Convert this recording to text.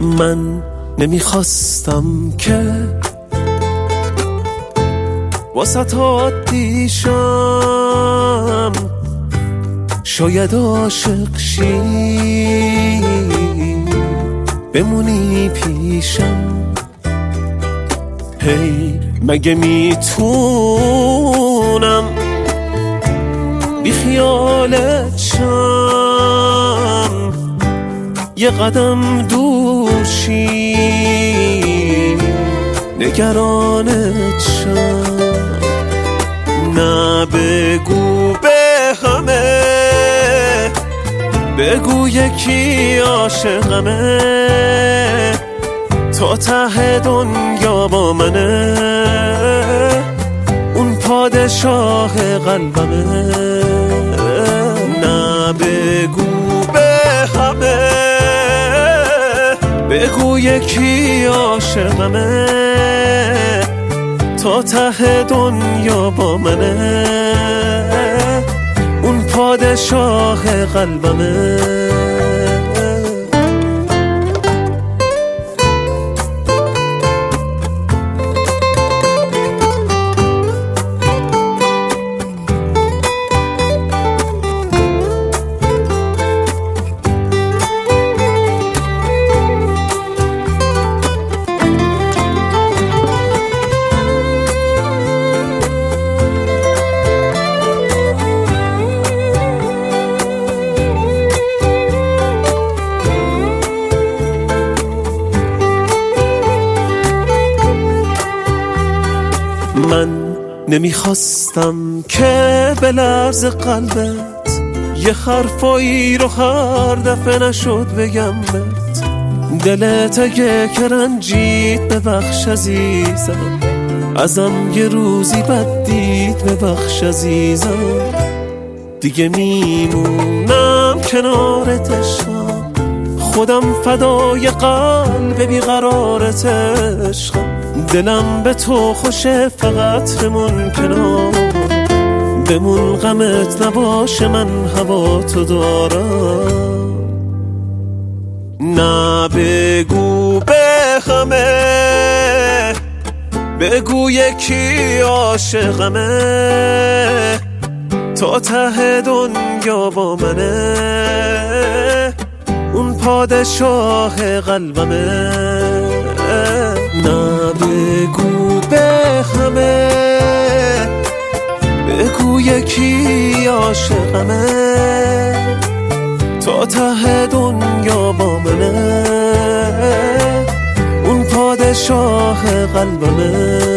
من نمیخواستم که واسه عادی شم، شاید عاشق شی بمونی پیشم. هی مگه میتونم بی خیالت شم، یه قدم دور شی نگرانت شم. نه بگو به همه، بگو یکی عاشقمه، تا ته دنیا با منه، اون پادشاه قلبمه. نه بگو به همه، بگو یکی عاشقمه، تا ته دنیا با منه، اون پادشاه قلبمه. من نمیخواستم که به لرز قلبت یه حرفایی رو هر دفعه نشد بگم بهت. دلت اگه که رنجید ببخش عزیزم، ازم یه روزی بد دید ببخش عزیزم. دیگه میمونم کنارت عشقم، خودم فدای قلب بیقرارت عشقم. دلم به تو خوشه فقط بمون کنار، بمون غمت نباشه من هوا تو دارم. نه بگو به همه، بگو یکی عاشقمه، تا ته دنیا با منه، اون پادشاه قلبمه. نه بگو به همه، بگو یکی عاشقمه، تا ته دنیا با منه، اون پادشاه قلبمه.